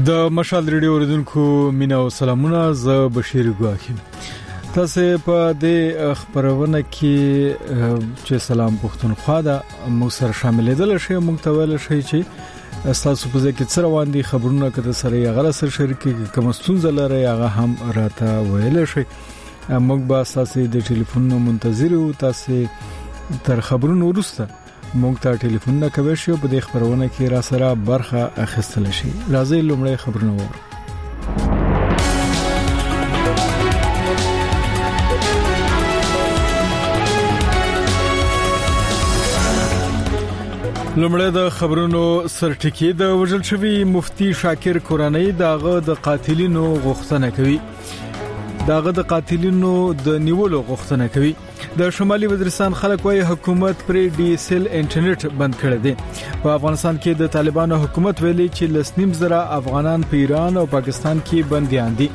د مشال ریډیو اوریدونکو مینا او سلامونه، زه بشیر ګواخیم. تاسو په دې خبرونه کې چې سلام پښتونخوا دا موږ سره شاملېدل شي، موږ ته ویل شي چې تاسو په ځکه څه روان دي خبرونه کده سره غره سره شریکي کوم ستونزه لري هغه هم راته ویل شي. موږ به تاسو د ټلیفون منتظر یو. تاسو تر خبرونو وروسته موږ ته ټلیفون نه کوي شو په دې خبرونه کې را سره برخه اخیستل شي. راځي لومړی خبرونه وره. لومړی د خبرونو سرټکی د وژل شوی مفتی شاکر کورانی دغه د قاتلینو غوښتنه کوي. داغه د قاتلینو د نیولو غوښتنه کوي. د شمالي وزیرستان خلک وايي حکومت پر ډي اس ال انټرنیټ بند کړی دی. په افغانستان کې د طالبانو حکومت ویلي چې لسنیم زره افغانان په ایران او پاکستان کې بنديان دي.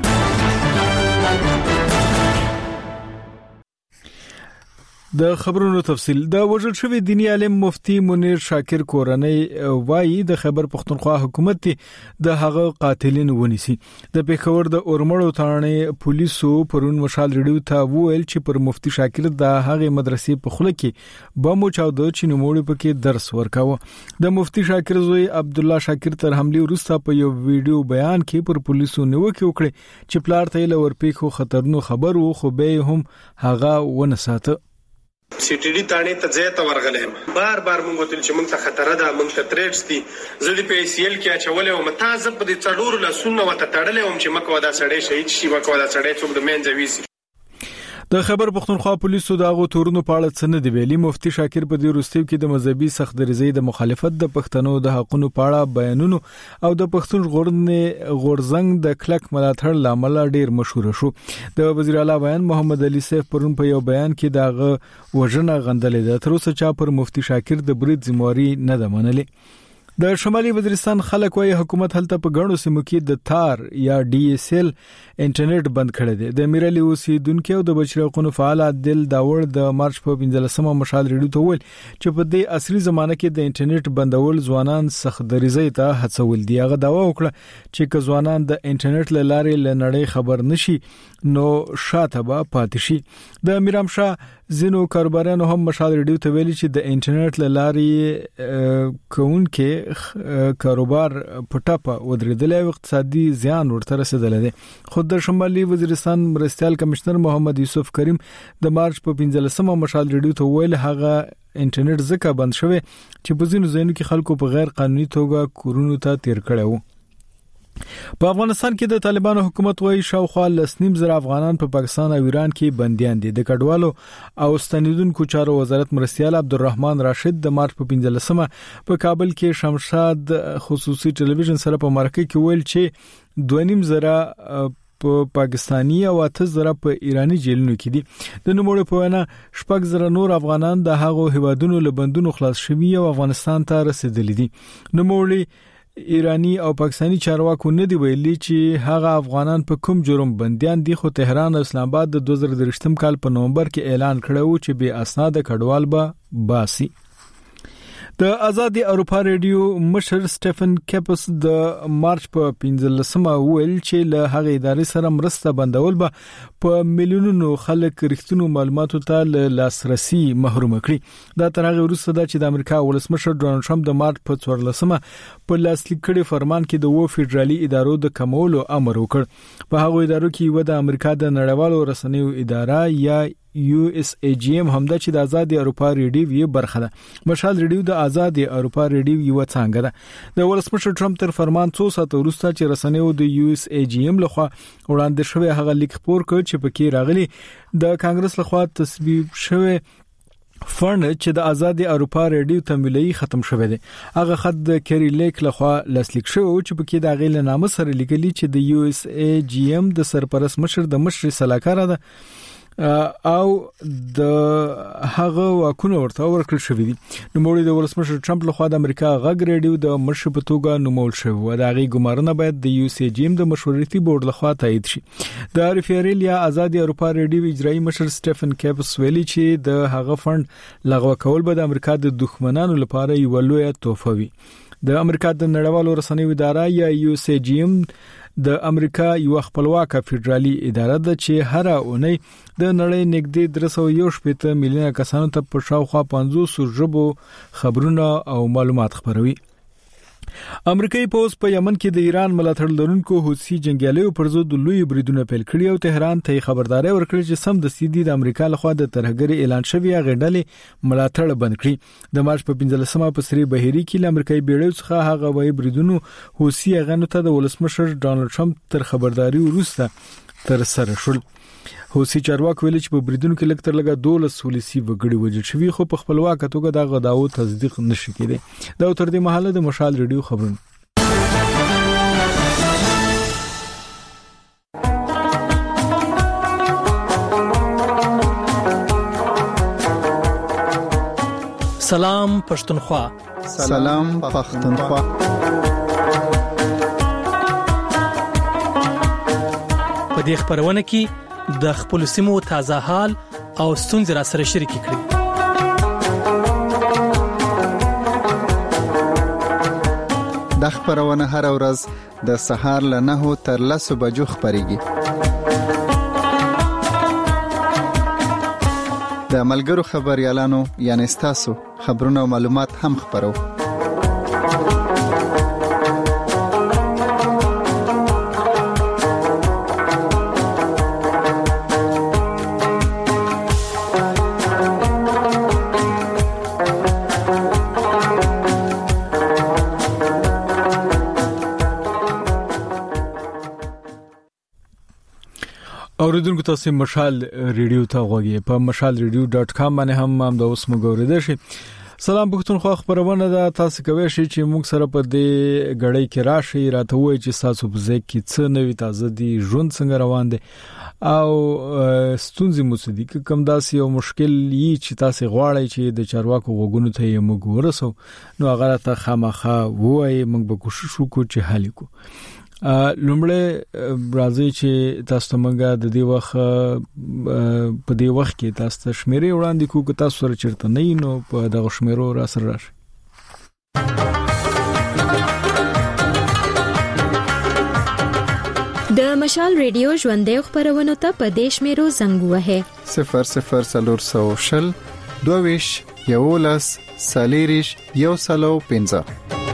د خبرونو تفصیل. د وژل شوی دینی عالم مفتی منیر شاکر کورانی وایي د خیبر پختونخوا حکومت د هغه قاتلین ونیسي. د پیښور د اورمړو تانه پولیسو پرون مشال ریډیو ته وویل چې پر مفتی شاکر د هغه مدرسې په خوله کې بمو چاودو چې نوموړي پکې درس ورکاوه. د مفتی شاکر زوی عبد الله شاکر تر حمله وروسته په یو ویډیو بیان کې پر پولیسو نیوکه وکړه چې پلار ته له ورپېخو خطرونو خبر وو، خو به هم هغه ونساته. سی ټی ډی تانه ته ځای ورغلم بار مونږ ته چې مونږ ته خطر ده، مونږ ته تریټس دي. زړی په سی ال کې اچولې او متازه په دې څلور لسونه وته تړلې او چې مکو دا سړی شهید شي، مکو دا سړی څوک د منځوي سي. د خیبر پختونخوا پولیسو دغه تورونو په اړه څه نه دی ویلي. مفتی شاکر په دې وروستیو کې د مذهبي سخت دریزۍ د مخالفت د پښتنو د حقونو په اړه بیانونو او د پښتون غورځنګ د کلک ملاتړ لامل ډیر مشهور شو. د وزیر اعلی بیان محمد علي سیف پرون په یو بیان کې دغه وژنه غندلې ده. تر اوسه چا پر مفتی شاکر د برید ذمہواری نه ده منلې. د شمالي وزیرستان خلک وايي حکومت هلته په غنو سیمو کې د تار یا ډي اس ال انټرنیټ بند کړی دی. د میرالي اوسیدونکو د بشري فعال عادل داوړ د مارچ په 15مه مشال ریډیو ته ویل چې په دې عصري زمانه کې د انټرنیټ بندول ځوانان سخت دریزۍ ته هڅول دي. هغه داوا وکړه چې که ځوانان د انټرنیټ لارې لنړۍ خبر نشي نو شاته به پاتې شي. د میرام شاه زینو کاروبارانو هم مشال ریډیو ته ویلي چې د انټرنیټ لارې کونکي کاروبار پټاپه ودرېدل او اقتصادي زیان ورته رسیدل دي. خود د شمالي وزیرستان مرستيال کمشنر محمد یوسف کریم د مارچ په 15مه مشال ریډیو ته ویل هغه انټرنیټ ځکه بند شوی چې په ځینو ځایونو کې خلکو په غیر قانوني توګه کورونو ته تیر کړي وو. په افغانستان کې د طالبانو حکومت وايي شاوخوا لسنیم زره افغانان په پاکستان او ایران کې بنديان دي. د کډوالو او ستنیدونکو چارو وزارت مرستيال عبدالرحمن راشد د مارچ په 15مه په کابل کې شمشاد خصوصي ټلویزیون سره په مرکه کې ویل چې 2.5 زره په پاکستانی او 8 زره په ایرانی جیلونو کې دي. د نوموړي په وینا 6 زره نور افغانان د هغو هیوادونو له بندونو خلاص شوي او افغانستان ته رسیدلي دي. نوموړي ایرانی او پاکستانی چارواکو نه دی ویلي چې هغه افغانان په کوم جرم بنديان دي، خو تهران او اسلام آباد د 2023 کال په نومبر کې اعلان کړو چې بے اسناد کډوال به باسي. د آزادي اروپا ریډیو مشر سټيفن کیپس د مارچ په 15مه ویل چې له هغه ادارې سره مرسته بندول به په میلیونونو خلک رښتینو معلوماتو ته لاسرسي محروم کړي. دا تر هغه وروسته چې د امریکا ولسمشر ډونالد ټرمپ د مارچ په 14مه په لاسلیک کړي فرمان کې د فدرالي ادارو د کمولو امر وکړ. په هغه ادارو کې یو د امریکا د نړیوالو رسنیو اداره یا USAGM همدا چې د آزادي اروپا ریډیو یې برخه ده. مشال ریډیو د آزادي اروپا ریډیو یو څنګه ده. د ولسمشر ټرمپ تر فرمان 2 ساعت وروسته چې رسنیو د USAGM لخوا وړاندې شوی هغه لیک خبر کړ چې پکې راغلي د کانګرس لخوا تصویب شوی فند چې د آزادي اروپا ریډیو تمویلي ختم شوی دی. هغه خط د کری لیک لخوا لاسلیک شو چې پکې د غیله نامه سره لیکلي چې د USAGM د سرپرست مشر د مشر صلاحکار ده او د هغه واکونه ورته ورکړل شوې دي. نوموړي د ولسمشر ټرمپ لخوا د امریکا غږ ریډیو د مشر په توګه نومول شوی و. د هغه ګمارنه باید د USAGM د مشورتي بورډ لخوا تایید شي. د ریفرال یا آزادي اروپا ریډیو اجرایی مشر سټيفن کیپس ویلي چې د هغه فند لغوه کول به د امریکا د دښمنانو لپاره یو لوی تحفه وي. د امریکا د نړیوالو رسنیو اداره یا USAGM د امریکا یو خپلواکه فدرالي اداره ده چې هر اونۍ د نړۍ نږدې 318 میلیونه کسانو ته په شاوخوا 500 ژبو خبرونه او معلومات خبروي. امریکایي پوز په یمن کې د ایران ملاتړ لرونکو حوثي جنگیالیو پر ضد لوی بریدونه پیل کړي او تهران ته خبرداري ورکړي چې سم د سیدي د امریکا لخوا د ترهګری اعلان شوی غډلې ملاتړ بند کړي. د مارچ په 15مه په سری بهيري کې امریکایي بیړیو څخه هغه وای بریدونو حوثي غنو ته د ولسمشر ډانلډ ټرمپ تر خبرداري وروسته تر سره شول. حوثي چارواکي ویل چې په بریدونو کې لکه تر لګا 12 ولسی وګړي وژل شوی خو په خپلواکه توګه دا غداو تصدیق نشي کېدی. دا تر دې مهاله د مشال ریډیو خبرونه. سلام پښتونخوا. سلام پښتونخوا. په دې خبرونه کې د خپل سیمو تازه حال او ستونزې را سره شریک کړي. د خبرونه هر ورځ د سهار له 9 تر 10 بجو خبريږي. د ملګرو خبريالانو یعنی تاسو خبرونه او معلومات هم خبرو. اوریدونکو تاسو مشال ریډیو ته غوږی په mashalradio.com باندې هم د اوس مګوریدل شي. سلام پښتونخوا خبرونه ده. تاسو کوی شئ چې موږ سره په دې غړې کې راشي راته وایي چې تاسو په ځای کې څه نوې تازه دي ژوند څنګه روان دي او ستونزې مو څه دي کوم داسې یو مشکل یې چې تاسو غواړئ چې د چارواکو وګونو ته یې موږ ورسو نو هغه ته خامخا وایي موږ به کوشش وکړو چې حل وکړو. لومړی راځي چې تاسو موږ د دې وخت په دې وخت کې تاسو شمیرې وړاندې کوو تاسو سره چیرته نه نو په دغه شمیرو را سره راشي. د مشال ریډیو ژوندې خبرونه ته په دیش میرو زنګ وهه 00400 22 یولس سالیریش یو سلو 15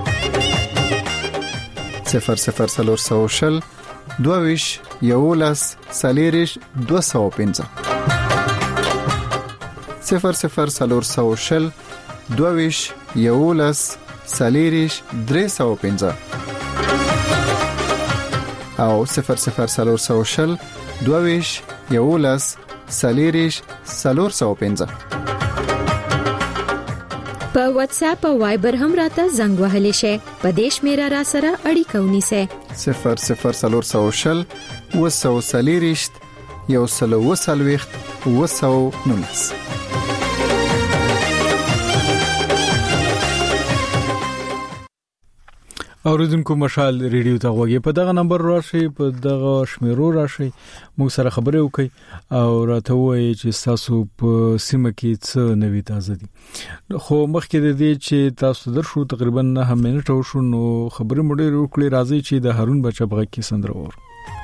00400 22 یولس سالیریش 215 00400 22 یولس سالیریش 315 او 00400 22 یولس سالیریش 415 په واتس اپ او وایبر هم راته زنګ وهلی شي. په دیش میرا را سره اړیکه ونیسه 00400 وسو سالیریشت یو سلو وسلويخت وسو نونس. اوریدونکو مشال ریډیو ته غوږی په دغه نمبر راشي په دغه شمیرو راشي موږ سره خبرې وکړئ او راته وایي چې تاسو په سیمه کې څه نوې تازه دي. خو مخکې د دې چې تاسو درشو تقریبا 9 منټه وشو نو خبرې مو ډېر وکړې راځي چې د هارون بچبغه کې سندره ور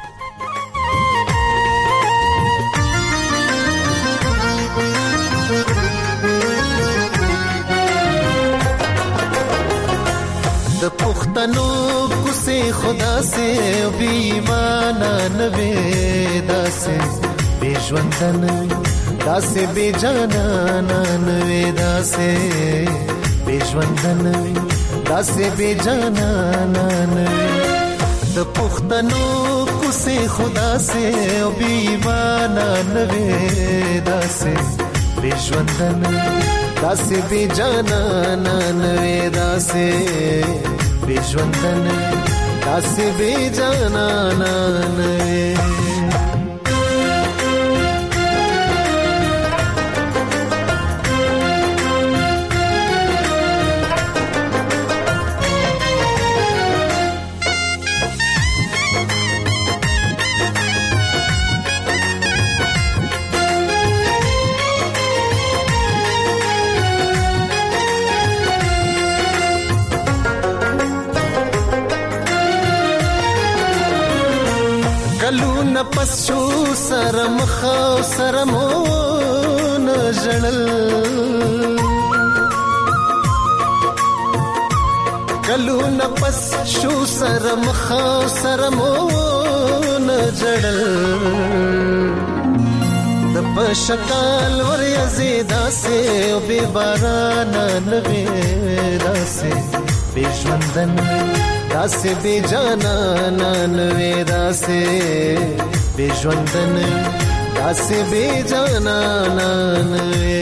د پښتنو کوسه خدا سے بی ایمان نه وې داسه بے ژوندن داسه بے جانان نه وې داسه بے ژوندن داسه بے جانان نه د پښتنو کوسه خدا سے بی ایمان نه وې داسه بے ژوندن داسه بے جانان نه وې داسه بے ژوندن داسه بے جانان نه مخا سره مو نجړل کلو نفس شو سره مخا سره مو نجړل د پشکال ور یزیدا سے او به باران نوي داسه بشوندن داسه به جانان نوي داسه بشوندن داسه به جانان نوي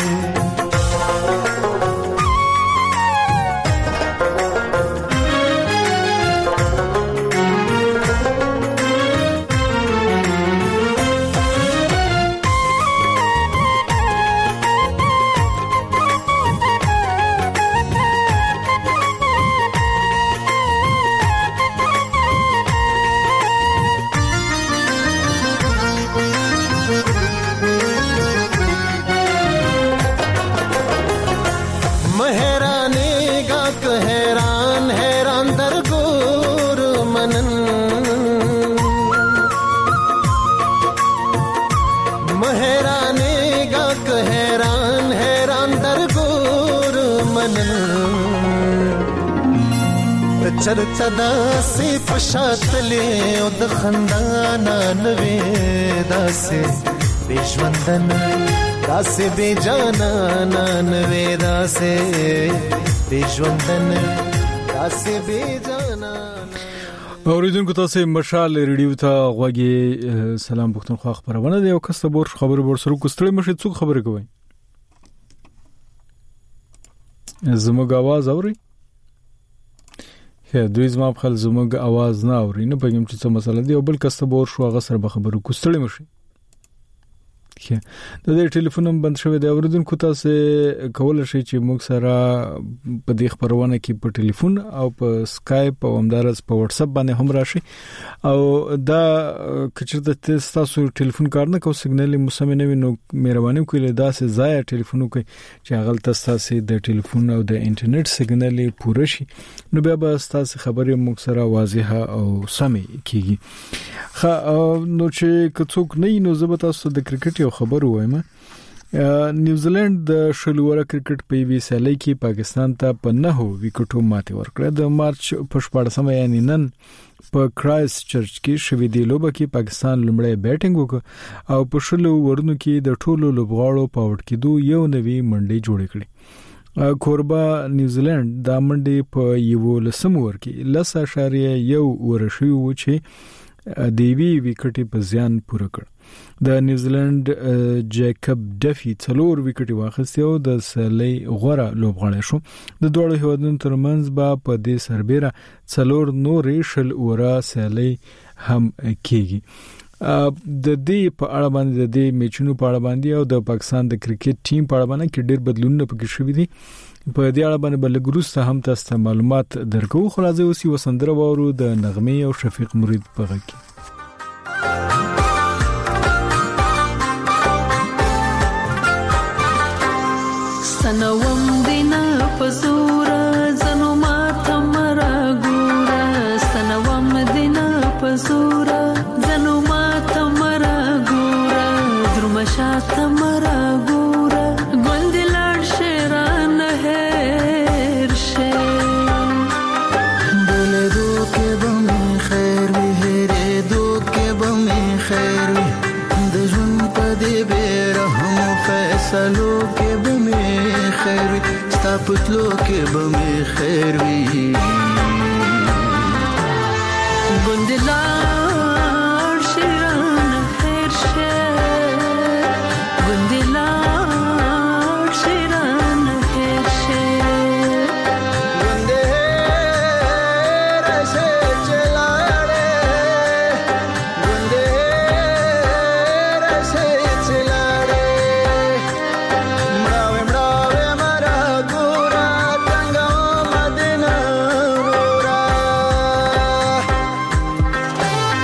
چرته داسې پشاتلې او د خندانا نوي داسې بژوندن داسې بې جانانا نوي داسې بژوندن داسې بې جانانا. اوریدونکو تاسو مشال ریډیو ته غوږی سلام پښتونخوا خبرونه دی او کس بور خبر سره کوستړی مشه څوک خبره کوي زموږ आवाज اوري دوی زما په خل زموږ आवाज نه اوري نه پېږم چې څه مسله دی او بل کس بور شو هغه سره به خبرو کوستړی مشه د دې ټلیفون هم بند شوی دی اوریدونکو تاسو کول شي چې موږ سره په دې خبرونه کې په ټلیفون او په اسکایپ او همدارس په واتس اپ باندې هم راشي او دا کچته تاسو ټلیفون کار نه کو سیګنال مسمه نه وینو مهرباني وکړئ دا سه ځای ټلیفون وکړئ چې هغه تاسو د ټلیفون او د انټرنیټ سیګنال پوره شي نو بیا به تاسو خبرې موږ سره واضحه او سمې کیږي نو چې کڅوک نه نو زه به تاسو د کرکټ یو خبر وایم نیوزیلند د شلوره کرکټ په وی سالي کې پاکستان ته په 9 وکټو ماتې ورکړه د مارچ په 14 یعنی نن په کرایست چرچ کې شوې دی لوبه کې پاکستان لمړی بیټینګ وکړ او په شلو ورونو کې د ټولو لوبغاړو په وړ کېدو یو نوی منډي جوړ کړي کوربا نیوزیلند د منډي په یو لسم ور کې 10.1 ورشي و چې دیوی وکټي په ځان پوره کړ د نیوزیلند جیکب ډفي 4 وکټي واخیسته او د سلې غوړه لوبغاړی شو د دوه هیوادونو ترمنځ با په دې سربېره 4 نورې شل وره سلې هم کېږي د دې په اړه باندې د دې میچونو په اړه باندې او د پاکستان د کرکټ ټیم په اړه باندې کې ډېر بدلونونه پکې شوي دي په دې اړه باندې بلګروسته هم تاسو معلومات درکو خو راځي اوسې وسندره وورو د نغمه او شفیق مرید په غږ کې سنوم دینا پزورا زنو ماته مرا ګورا سنوم دینا پزورا زنو ماته مرا ګورا درمشاته مرا ګورا ګوندلړ شیران هر شه بل دو کې بم خیر وی هره دو کې بم خیر وی د ژوند په دې بیرهم فیصلو کې بم خیر وی ستا پتلو کې بم خیر وی ګوندلړ شیران هر شه ګوندلړ شیران هر شه ګوندې راشه چلاړې ګوندې راشه چلاړې مړاوې مرا ګورا څنګه مدینه ګورا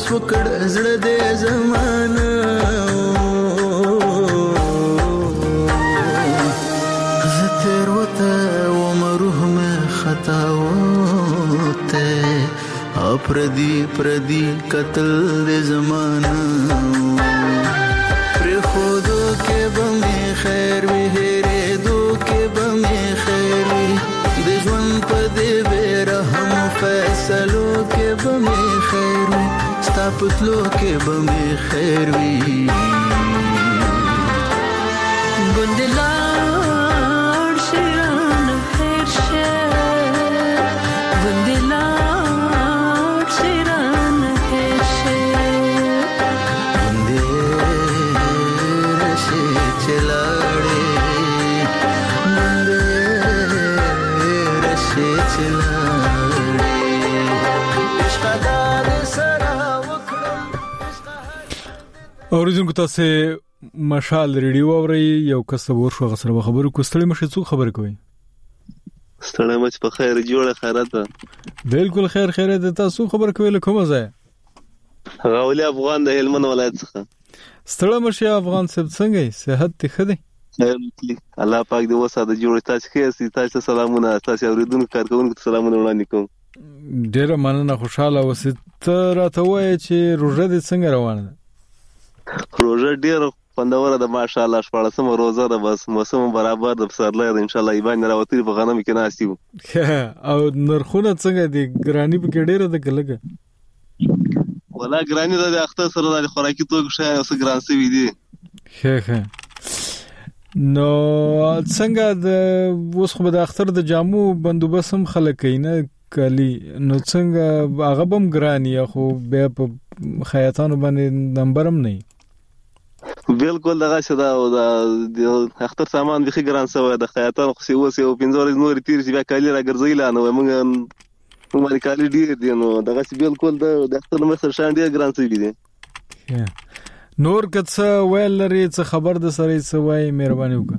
وکړ زړه دې زمانه زه تیر وته وم روح مې خطا وته پردی قتل دې زمانه پر خودو کې بمې خیر وي هېرېدو کې بمې خیر وي د ژوند په دې بې رحم فیصلو کې بمې خیر وي ستا په تلو کې بمې خیر وي ګوندې لاړ شي رانه هېر شه ګوندې لاړ شي رانه هېر شه ګوندې راشي چې لاړې ګوندې راشي چې لاړې عشقه دا دې سره وکړم اوریدونکو تاسو مشال ریډیو اوري یو کس ورشو غسر خبرو کوستړی مشه څو خبر کوي ستړی مچ په خیر جوړه خیرات بالکل خیر خیرات تاسو خبر کوي له کومه ځای غاولي افغان د هلمند ولایت څخه ستړی مشه افغان سب څنګه صحت ته خدي الله پاک دې وساته جوړ تاسو کې تاسو سلامونه تاسو اوریدونکو کارکونکو سلامونه وړاندې کوم ډیره مننه خوشاله اوسئ ته راته وایې چې روزه دې څنګه روانه ده روزه ډیره خوندوره ده ماشاءالله 14مه روزه ده بس موسم برابر ده پسرلی ده ان شاء الله ایبان راوتي په غنم کې ناشتي او نرخونه څنګه دي ګرانی په ډیره ده کلهګه ولا ګرانی ده اخته سره د خوراکي توګه شای اوس ګران سوي دي ښه نو څنګه د اوس خو د اختر د جامو بندوبست هم خلک کینه کلی نو څنګه هغه بم ګرانی خو بیا په خیاطانو باندې نمبرم نه بالکل دغه شدا او د اختر سامان به ګران سوی د خیاطانو خو سی وسی او 15 نور تیر چې بیا کالی را ګرځي لا نو موږ کالی ډیر دي نو دغه بالکل د اختر مخه شان ډیر ګران سوی دي نور کڅ ویل لري څه خبر د سره څه وای مهرباني وکړه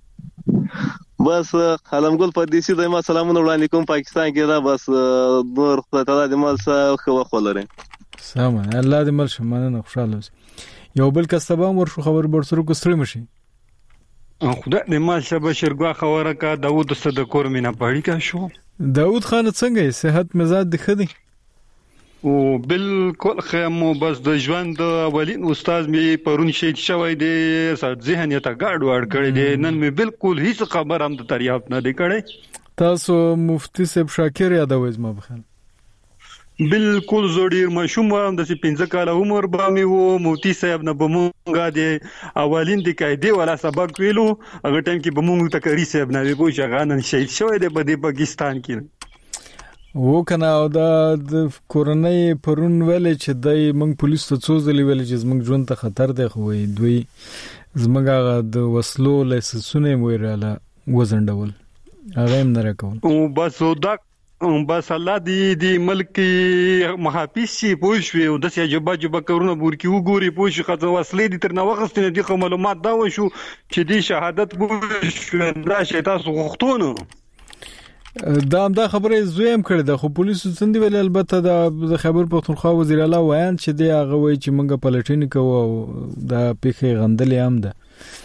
بس علمګل پردیسی د ما سلامونه وړاندې کوم پاکستان کې دا بس نور خدای تعالی دې مال خو خولره سلام الله دې مل شمنه خوشاله اوسې یو بل کسبام ورشو خبر برسرو کوستړی مشي خدای دې مال شبه شرګوا خبره کا داوود صدقور مینا پړی کا شو داوود خان څنګه صحت مزاج د خدي او بالکل خمو بس د ژوند اولین استاد می پرون شهید شوی دی سات ذهن ته گاډ وړ کړی دی نن می بالکل هیڅ خبر هم د دریافت نه دی کړی تاسو مفتی صاحب شاکر یادوي زما بخل بالکل زړیر مشوم هم د 15 کال عمر به می وو مفتی صاحب نه بمونګه دی اولین د قاعده ولا سبق ویلو هغه ټیم کې بمونګ تکری صاحب نه وی بو شغانن شهید شوی دی په پاکستان کې و کنه او د کورونای پرون ویل چې دای موږ پولیس ته څوزلی ویل چې موږ ژوند ته خطر دی خو دوی زمګه د وسلو لایسنسونه ویراله وزندول هغه هم نه راکول او بس الله دی ملک محافظ شي پوښوي او د سیاجبه کورونه بورکی وګوري پوښي خاطر وسلې دي تر نو وخت نه دي معلومات دا و شو چې دی شهادت پوښ دا شیطان غوښتونه دا خبره زویم کړی د خو پولیسو څنګه ویل البته د خیبر پختونخوا وزیر اعلی وایي چې دی هغه وایي چې موږ پلټین کوو دا پیخي غندلې هم ده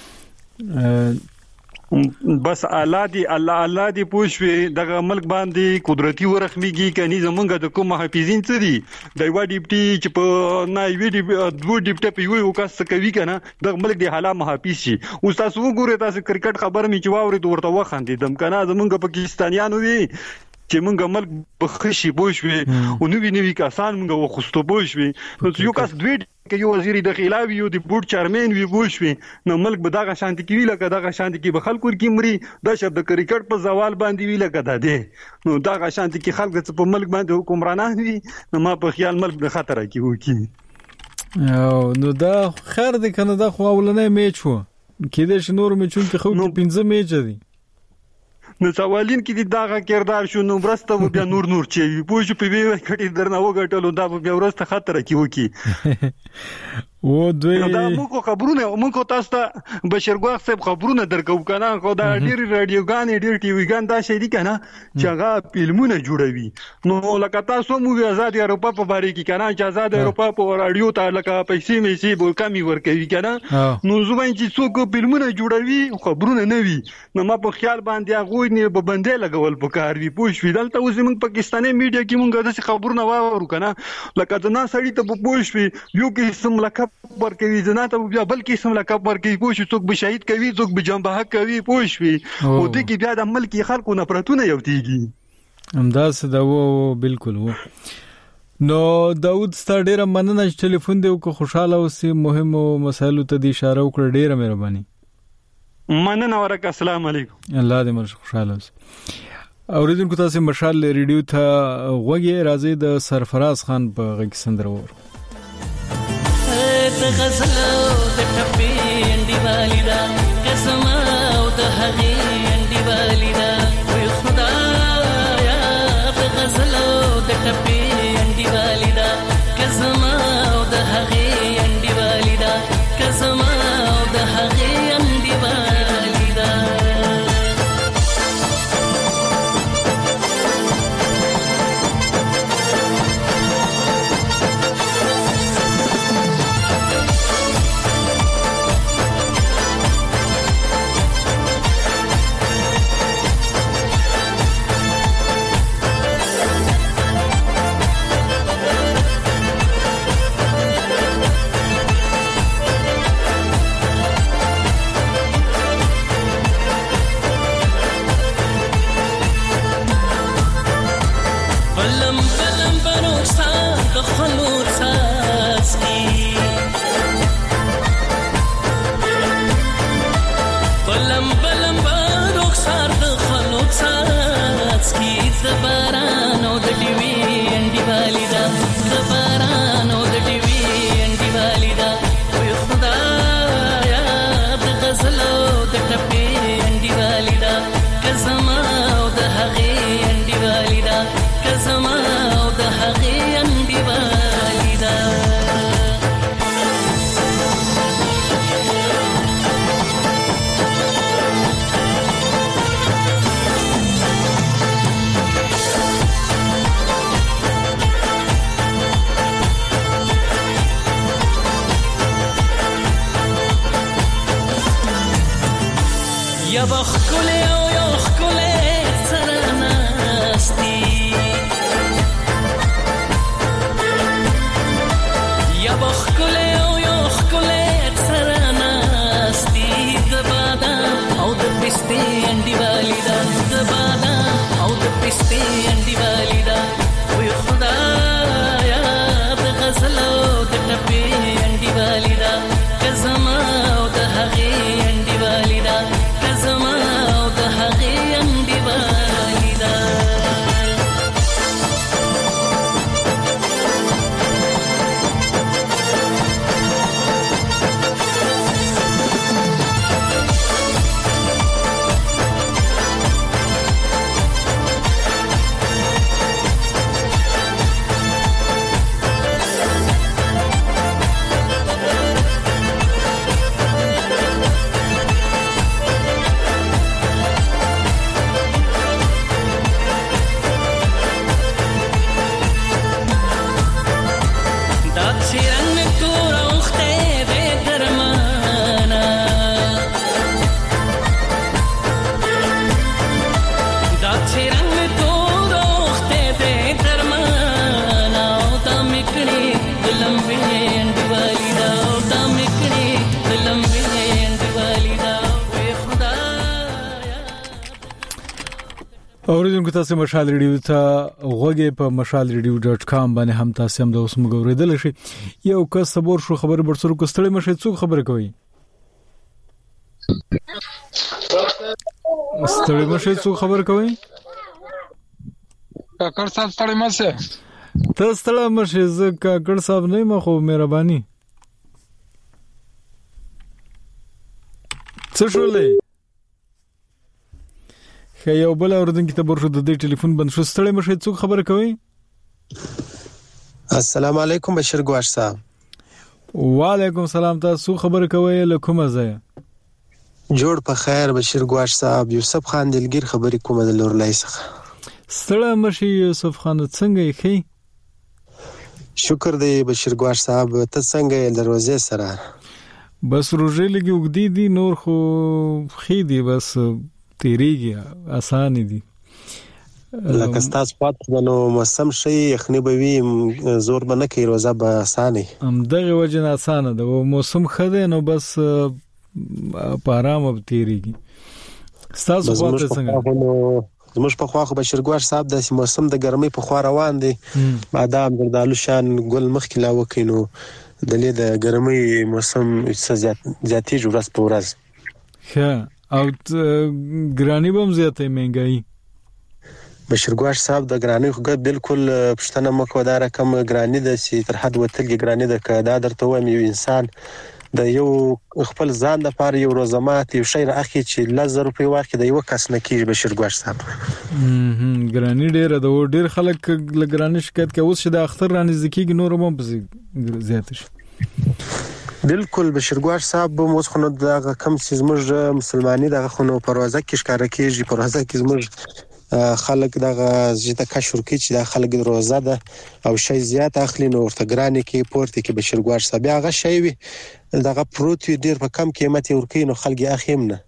بس الله دی پوښوي دغه ملک باندې قدرتي ورخميږي کني زمونږ د کوم محافظین څه دي د یو ډیپټي چې په نایوي دوه ډیپټي په یو وکاس کوي کنه د ملک دی حالا محافظ شي او تاسو وګورئ تاسو کرکټ خبر می چې واوري ورته وخاندې دم کنه زمونږ پاکستانیانو وي چې مونږ ملک بخشي بوښوي او نوې کسان مونږ وخستو بوښوي نو یو کس دوی کې یو وزیر داخلي وي یو د بورډ چیرمن وي بوښوي نو ملک به دغه شانتي کې وی لکه دغه شانتي کې به خلکو کې مري د شب د کرکټ په زوال باندې وی لکه ده نو دغه شانتي کې خلک په ملک باندې حکمرانان وي نو ما په خیال ملک د خطر کې وکی نو دا خیر د کنه دا خو اولنې میچ وو کېدې چې نور میچون کې خو 15 میچ دي نو سوالین کې دغه کردار شو نو برسته بیا نور چې پوه شو په وی کټي درنه وګټلو دا بیا ورسته خطر کې وکی و دوی دا موږ خبرونه موږ تاسو ته بشیر ګواخ صاحب خبرونه درکو کنه خو دا ډیر رادیوګان ډیر ټي وی ګان دا شي دي کنه چې هغه فلمونه جوړوي نو لکه تاسو مو آزاد اروپا په باره کې کنه چې آزاد اروپا په رادیو ته لکه پیسې میسي بول کمی ورکوي کنه نو زوین چې څوک فلمونه جوړوي خبرونه نه وي نو ما په خیال باندې هغه نه به بندې لګول پکار وي پوه شو دلته اوس موږ پاکستاني میډیا کې موږ د خبرونه واورو کنه لکه د نا سړی ته پوه شو یو کې سم لکه ورکوي ځنه ته بیا بل قسم لقب ورکوي پوه شو څوک به شهید کوي څوک به جنبه کوي پوه شو او دې کې بیا د عمل کې خلکو نفرتونه یوتیږي همداسې دا و بالکل و نو داود ستاسو ډیره مننه چې ټلیفون دی او خوشاله اوسئ مهمو مسایلو ته د اشاره وکړه ډیره مهرباني مننه ورکه السلام علیکم الله دې مرشه خوشاله اوسئ اوریدونکو تاسو مشال ریډیو ته غوږی راځي د سرفراز خان په غږ سندره ور د غزل او د ټپې انډي والیدا قسم او د هغې انډي والیدا وي خدایا د غزل او د ټپې انډي والیدا قسم او د هغې انډي والیدا قسم او د هغې انډي والیدا اوریدونکو تاسو مشال ریډیو ته غوږی په mashalradio.com باندې هم تاسو هم د اوس مګوریدل شي یو کس صبر شو خبر برسرو کوستړی مشه څوک خبر کوي ستړی مشه څوک خبر کوي کاکړ صاحب ستړی مشه ته ستړی مشه زه کاکړ صاحب نه ما خو مهرباني څه شولې خیا یو بل اوردونکو ته برخه د دې ټلیفون بند شو ستړی مشه څوک خبر کوي السلام علیکم بشیر ګواش صاحب وعلیکم سلام. تاسو خبر کوي له کومه ځای؟ جوړ په خیر بشیر ګواش صاحب. یوسف خان دلګیر خبرې کومه د لورلای څخه. ستړی مشي یوسف خان، څنګه یې؟ شکر دی بشیر ګواش صاحب، ته څنګه یې دروازه سره؟ بس روزه لګي وګدي دي، نور خو خې دي، بس تیریږي، آسان دي. لکه ستاسو پات نو موسم شي یخني به وي، زور به نه کوي، روزه به اسانه هم دغه وجه نه اسانه ده. موسم خده نو بس په آرام به تیریږي. ستاسو خواته څنګه؟ زموږ په خوا خو بشیر ګواش صاحب د موسم د ګرمۍ په خوا روان دی. بادام زردالو شان ګل مخکې لا وکړي نو د لید ګرمۍ موسم زیاتې ورځ په ورځ. ښه، او ګرانی بم زیاتې مهنګای؟ بشیر ګواش صاحب د ګرانی خو بالکل پښتنه مکو دا رقم ګرانی د سی تر حد وتلګي ګرانی د کدا درته وایم یو انسان د یو خپل ځان د پاره یو روزمات یو شی راخی چې 1000 روپۍ واخی د یو کس نه کیږي. بشیر ګواش صاحب ګرانی ډیره د ډیر خلک لګرانی شکایت کوي، اوس چې د اختر رانه ځکیږي نور هم په زیات شي. بالکل بشیر ګواش صاحب موږ خو نو دغه کم چې موږ مسلمانۍ دغه خو نو پروازه کې ښکارا کیږي، پروازه کې موږ خلک دغه زیاته کشور کې چې د خلک روزه ده او شی زیات اخلي نو ورته ګرانی کې پورته کې بشیر ګواش صاحب هغه شی وي دغه پروت ډیر په کم قیمت ورکې نو خلک اخیم نه.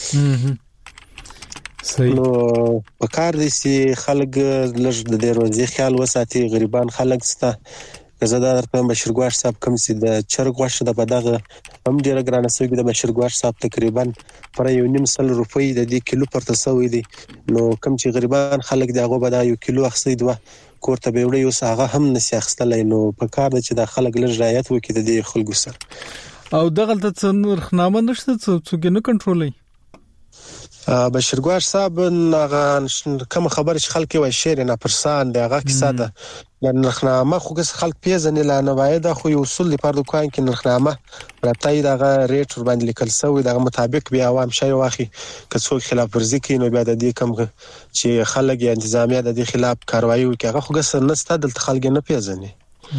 صحیح. نو په کار دي چې خلک لږ د روزي خیال وساتي، غریبان خلک ستا زه درته بشیر ګواش صاحب کوم چې د چرګ غوښه د بدغه هم ډیره ګرانه سوي د بشیر ګواش صاحب تقریبا پر 1.5 روپۍ د دې کیلو پرته سوي دي. نو کوم چې غریبان خلک دغه به دا 1 کیلو اخسي دوه کوړه به وړي، اوس هغه هم نسی اخستلای. نو په کار د چې د خلک لږ رعایت وکړي د دې خلکو سره. او دغه ته نرخنامه نشته څوک نه کنټرولوي؟ بشیر ګواش صاحب هغه کوم خبر چې خلک وایي شعر نه پرسان دی هغه کیسه ده. د نرخنامه خو خلک پیژنې لا نه وایي دا خو یو اصول لپاره دوکان کې نرخنامه راځي دغه ریټ ور باندې لیکل شوی دغه مطابق بیا عوام شای واخی که څوک خلاف ورزي کوي نو بیا د دې کم چې خلک یا انتظامیه د دې خلاف کاروایی وکړي هغه خو ګسر نسته دلته خلک نه پیژني.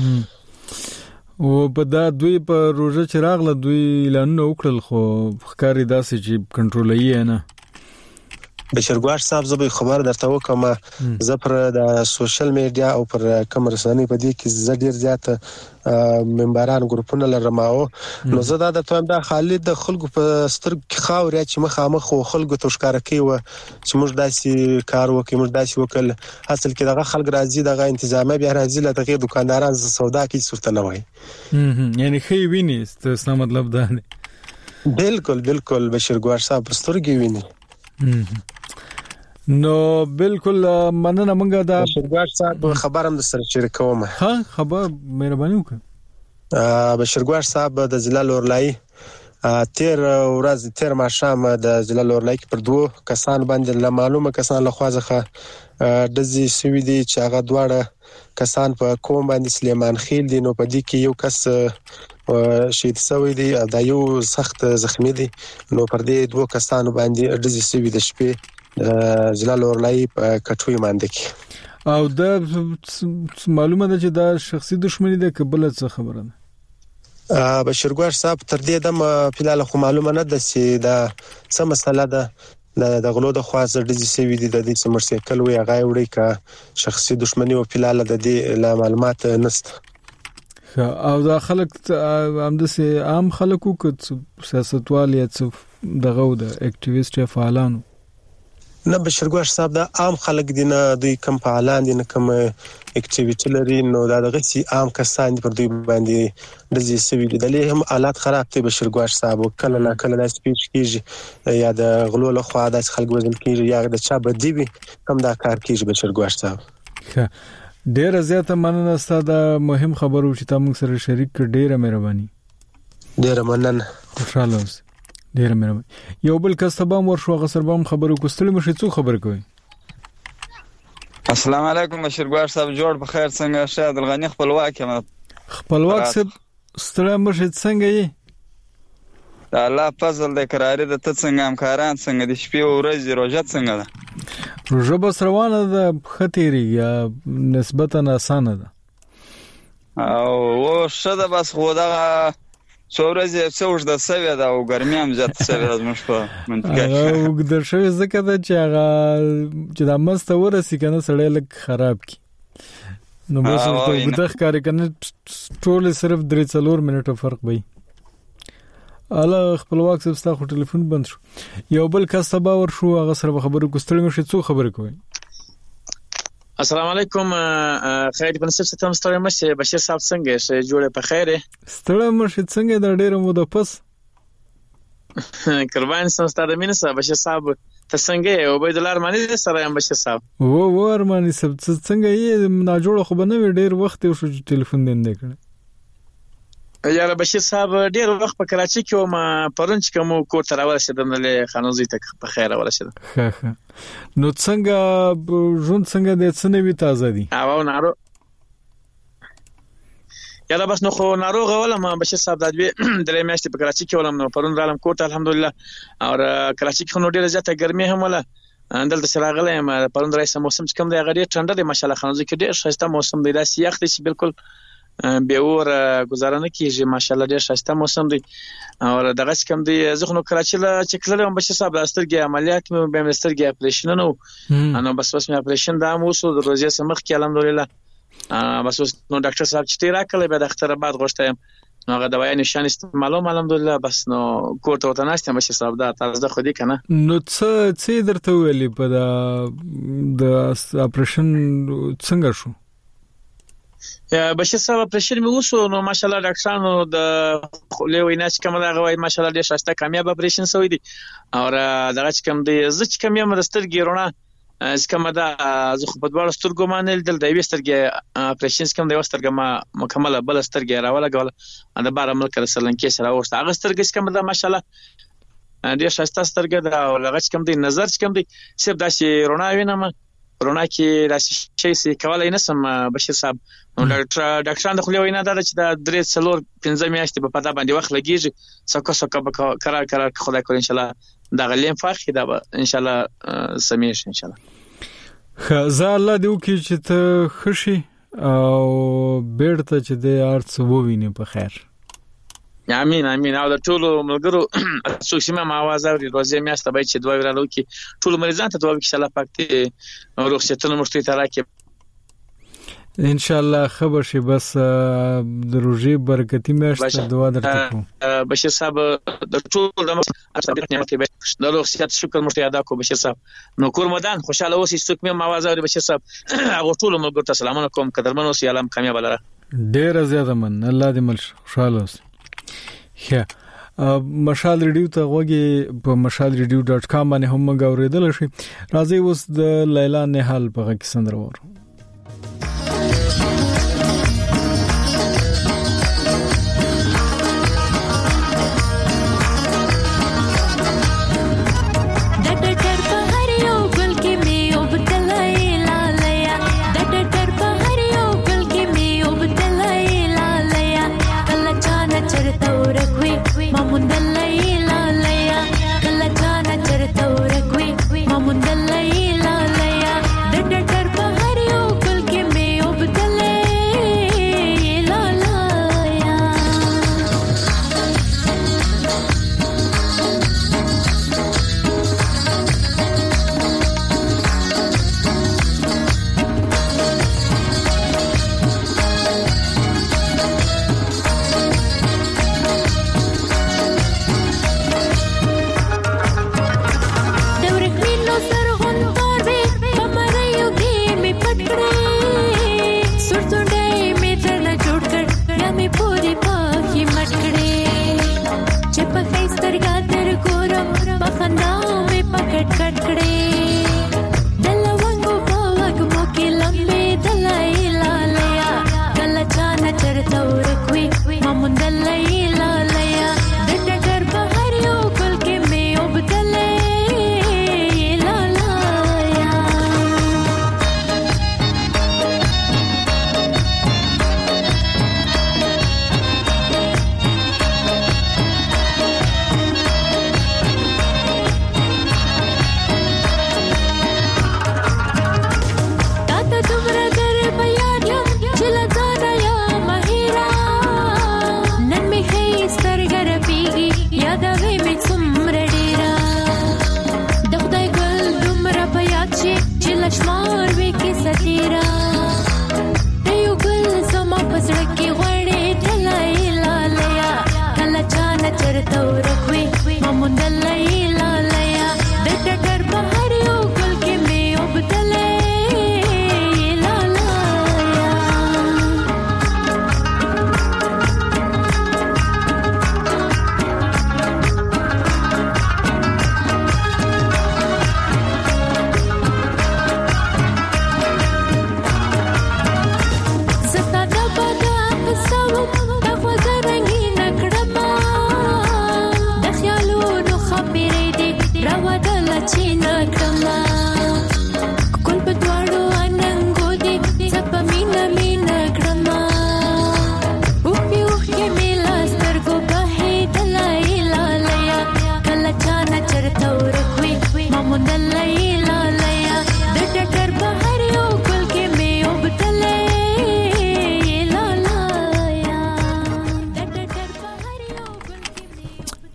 او په دا دوی په روزه چې راغله دوی اعلانونه وکړل خو ښکاری داسې چې کنټرولوي نه. بشیر ګواش صاحب زه به خبر درته وکم، زه پر د سوشل میډیا او پر کوم رسنۍ په دې کې زه ډیر زیات ممبران ګروپونه لرم او نو زه دا د تویم دا خالد د خلکو په سترګ خاوریا چې مخامخ خو خلکو ته ښکارا کوي چې موږ داسې کار وکړو، موږ داسې وکړل، اصل کې دغه خلک راځي دغه انتظامیه بیا راځي له دغه دکانداران سودا کوي صورت نه وای. یعنی خې ویني څه مطلب ده نه؟ بالکل بالکل بشیر ګواش صاحب سترګې ویني. نو بالکل مننه مونږه دا بشیر ګواش صاحب خبرم د سره شریکوم. ها خبر مهرباني وکړه. بشیر ګواش صاحب د ضلع لورلای تیر ورځ تیر ماښام د ضلع لورلای کې پر 2 کسان باندې له معلومه کسان له خوازه دزي سوي دي چې هغه دواړه کسان په کوم باندې سلیمان خیل دي. نو په دې کې یو کس شهید شوی دی، دا یو سخت زخمی دی. نو پر دې 2 کسانو باندې دزي سوي د شپې ضلع لورلای په کټوي باندې کې. او دا معلومه ده چې دا شخصي دښمنی ده کبل څه خبره ده؟ بشیر ګواش صاحب تر دې دمه فلال خو معلومه نه ده چې دا څه مسله ده د غلو د خواص د دې سوي دي د دې سمرسیکل وی هغه وړي کا شخصي دښمنی او فلال د دې لا معلومات نشته. او دا خلک همدسه عام خلکو که سیاستوال یا څه دغه د اکټیویسټ یا فعالانو؟ نه بشیر ګواش صاحب دا عام خلک دي، نه دوی کم فعالان دي، نه کم اکټیویټی لري. نو دا دغه سي عام کسان پر دوی باندې د دې سوي دي د هم حالات خراب دي. بشیر ګواش صاحب کله نه کله د سپیچ کیږي یا د غلو له خوا د خلک وزن کیږي یا د چا بدی وي کم دا کار کیږي. بشیر ګواش صاحب ډیر زیاته مننه ستاسو د مهم خبرو چې تاسو سره شریک کړ، ډیره مهرباني. ډیره مننه. خوشاله اوسئ. ډیر مهرباني. یو بل کس تبام ورشو غسربام خبرو کوستل مشي څو خبر کوي. السلام علیکم بشیر ګواش صاحب، جوړ په خیر څنګه؟ شاید الغنی خپلواک یم. خپلواک صاحب ستړی مشي څنګه یې؟ دا الله فضل د قراری د ته څنګه همکاران څنګه د شپې او ورځې روزه څنګه ده؟ روزه بس روانه ده، خطرې یا نسبتا اسانه ده. او شته بس خدا څورځي څوش د سوي دا او ګرمي هم زیات سوي زموږ په منطقه کې او د شوي زکه دا چې هغه چې د مسته ورسي کنه سړی لک خراب کی نو بس په دغه کار کنه ټول صرف 3-4 منټه فرق وي. اله خپلواک سبستا خو ټلیفون بند شو. یو بل کس ته باور شو هغه سره خبرو کوستل مشه څو خبرې کوي. السلام علیکم خیر په نسب ستاسو ستړی مشه بشیر صاحب څنګه شه جوړه په خیره ستړی مشه څنګه د ډیره مو د پس قربان ستاسو مینه صاحب بشیر صاحب ته څنګه او عبید الله ارمانی سره هم بشیر صاحب و ارمانی صاحب څنګه یې نا جوړه خو بنوي ډیر وخت شو ټلیفون دین کړ یاره بشیر صاحب ډیر وخت په کراچي کې ما پرون چې کوم کور ته راورسېدم له خانوزي ته په خیر راورسېدم. نو څنګه ژوند څنګه د څنوي تازه دي او نارو یاره بس نو خو ناروغ ولم بشیر صاحب د دې درې میاشتې په کراچي کې ولم نو پرون رالم کور ته الحمدلله او کراچي کې نو ډیره زیاته ګرمي هم ولا اندل د سراغله پرون راځم موسم چې کوم دی غړي ټنډه دی ماشاءالله خانوزي کې ډیر ښایسته موسم دی دا سیاخ دی چې بالکل به اور گزارنه کیږي ماشاءالله ډیر ښایسته موسم دی او دغه کوم دی زه نو کراچي لا چې کله بشیر صاحب استرګي عملیات مې به استرګي اپریشن نو انا بس مې اپریشن دا مو سو د روزي سمخ کې الحمدلله بس نو ډاکټر صاحب چې تیرا کله به د اختر بعد غوښتم نو هغه دوايي نشان استعمالوم الحمدلله بس نو کوټه وته ناشته بشیر صاحب دا تاسو خو دې کنه نو څه درته ویلې په د اپریشن څنګه شو بشیر صاحب اپریشن مې وسو نو ماشاءالله ډاکټرانو د له وینا چې کوم دا غوي ماشاءالله ډیر ښه کامیاب اپریشن شوی دی او دغه چې کوم دی زه چې کوم یم دسترګي رونه چې کوم دا زه خو په دوه سترګو باندې دل د وسترګي اپریشن کوم دی وسترګه ما مکمله بل سترګي راوله غول د بار عمل کړ سلنکې سره ورسته هغه سترګې کوم دا ماشاءالله ډیر ښه سترګه دا او هغه چې کوم دی نظر چې کوم دی صرف دا چې رونه وینم رونا کې راشي شي سي کولای نسم بشیر صاحب نو ډاکټران د خلیو وینا دا چې د 3-4-5 میاشتې په پتا باندې وخت لګیږي څوک به قرار خدای کول ان شاء الله دا غلیم فاخي دا ان شاء الله سميش ان شاء الله خزا الله دې وکي چې ته خشي او بیرته چې د ارڅ وویني په خیر امين او د ټولو ملګرو څوک چې ما आवाज اوري روزي میاشته به چې دوه ورالو کې ټول مریضان ته دوه ان شاء الله پاک ته رخصتونه مشتي ته راکې ان شاء الله خبر شي بس د روزي برکتی میاشته دعا درته کوم بشیر صاحب د ټول د نعمت به د رخصت شکر مشتي ادا کو بشیر صاحب نو کور مدان خوشاله اوسې څوک مې आवाज اوري بشیر صاحب هغه ټول ملګرو ته سلام علیکم قدرمنو سي علام کامیاب لره ډیر زیاته من الله دې مل خوشاله اوسې مشال ریډیو ته غوږی په mashalradio.com باندې هم غوړېدل شي. راځي اوس د لیلا نهال په غږ سندره ورو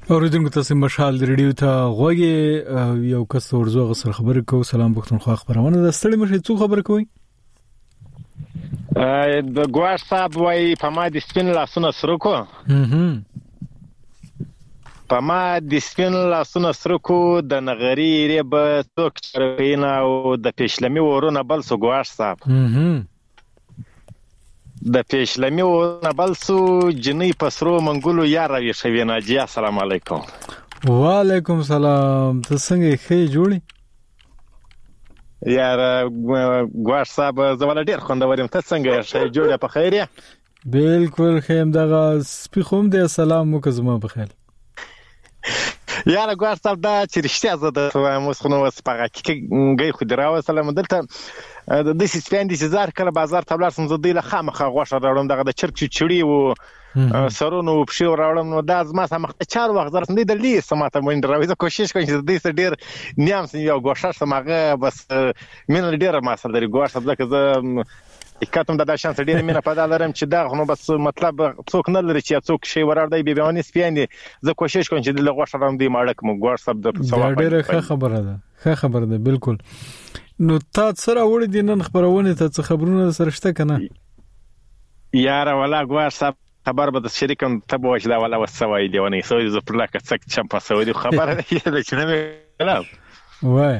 اوریدونکو تاسو مشال ریډیو ته غوږی یو کس ورزو غسر خبرې کو. سلام پښتونخوا خبرونه د ستړي مشه څو خبر کوي د ګواښ صاحب وای په ما د سپین لاسونه سره کو په ما د سپین لاسونه سره کو د نغری ریب څوک چرپینا او د پېشلمي ورونه بل سو ګواښ صاحب د پېشلمي ورونه بل سو جنې پسرو منګولو یار وی شوی ناجی. السلام علیکم. وعلیکم سلام. ته څنګه ښه جوړی یار ګواښ صاحب زول ډیر خوندورم. ته څنګه ښه جوړه په خیر یا بالکل خیم دغه سپی خوم دې سلام وکزما په خیر یار ګواښ صاحب دا چې رښتیا زه د مسخنو وسپاغه کې گئی خو دراو سلام دلته د دې سپیندې چې زار کله بازار ته بلارسم زه د خامخه غوښه راوړم دغه د چرګ چړی وو سرونو پښې راوړم نو دا زما سمخ 4 وخت درسم دي د لی سماته مونږ راوي زه کوشش کوم چې د دې ډیر نیام سم یو غوښه سمغه بس مين ډیر ما سره د غوښه ځکه زه کاتم د شانس ډیر مینه په دالرم چې دا نو بس مطلب څوک نه لري چې څوک شی ورار دی بیبيونی سپیندې زه کوشش کوم چې د غوښه راوم دی ماړک مو غوښه سب د ثواب ډیره ښه خبره ده بالکل. نو تا سره وړي دي نن خبرونه ته څه خبرونه سره شته کنه یار ولا ګواښ صاحب خبر به د شریکم ته بوښ دا ولا وسوي دی ونی سوې ز پر لکه څک چم په سوې خبره ده چې نه کلام وای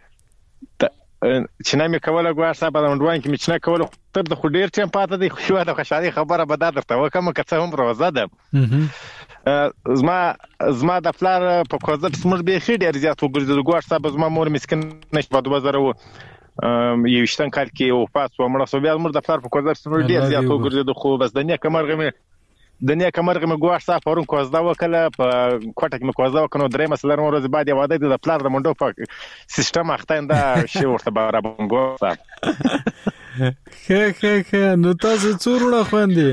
چې نه مې کوله ګواښ صاحب د وندوان کې مې نه کوله تر د خو ډیر ټیم پاته دی خو دا خوشالي خبره به درته وکم که څه هم روزه ده زما د فلار په کوزه سمر به خې ډیر زیات وګرځي ګواښ صاحب زما مور مسکین نش په 2000 یوشتن کال کې او پاس و مړه سو بیا مر د فلار په کوزه سمر ډیر زیات وګرځي خو بس د نه کمرغه مې ګواښ صاحب پرون کوزدا وکړه په کوټه کې مې کوزدا وکړو درې مسله ورځ بعد واده د پلان د منډو په سیستم اختینده شی ورته برابر ګواښ خه نو تاسو څورونه خوندې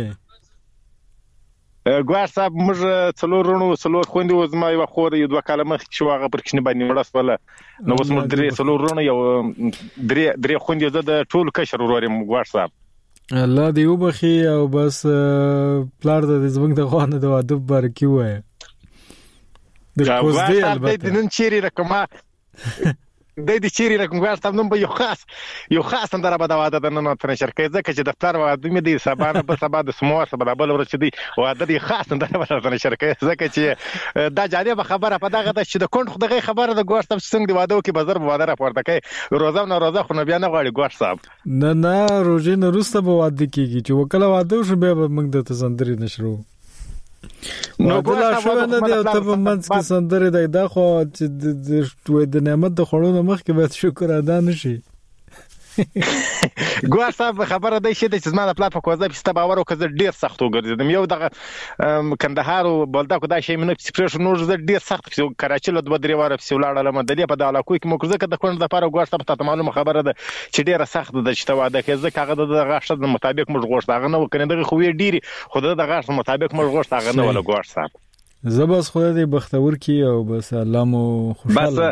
ګواښ صاحب موږ څلور خوندې وزما یو خور یو 2 کاله مخکې شو هغه پر کښنه باندې وړس ولا نو اوس موږ څلورونه یو درې خوندې زه د ټول کشر ورورم ګواښ صاحب الله دې وبخي او بس پلار د زمنګ د غوانه د واده برکی وای د کوز دی البته نن چیرې رقمه د دې چیرې رقم ګواښ صاحب نن به یو خاص اندره به د واده د نن تر شرکې ځکه چې د پلار واده مې دی سبا د سمور سبا بل ورځ دی واده دی خاص اندره به تر شرکې ځکه چې دا جالب خبره په دغه چې د کونډ خدای خبره د ګواښ صاحب څنګه دی واده کې بازار واده راپورته کوي روزه خو نه بیا نه غواړي ګواښ صاحب نه روزه نه روسته به واده کیږي چې وکړه واده شو بیا موږ د تسندري نشرو نو ګولا شو نه دی ته په منځ کې سندره دی دا خو چې د نعمت د خورونو مخ کې به شکر ادا نشي ګواښ صاحب خبره ده چې زما د پلان په کوزه په باور او کزه ډیر سخت وګرځیدم یو دغه کندهار او بلدا کو دا شی منه سپریش نور زه ډیر سخت کراچي له 2-3 واره په ولاړه مدلې په داله کوی کې مکرزه کده کون د پاره ګواښ صاحب ته معلومه خبره ده چې ډیر سخت ده چې واده کې ځکه هغه د غاښه مطابق موږ غوښته هغه نه وکړي دغه خو ډیری خو د غاښه مطابق موږ غوښته هغه نه ولا ګواښ صاحب زبس خدای دې بختور کی او بس الله مو خوشاله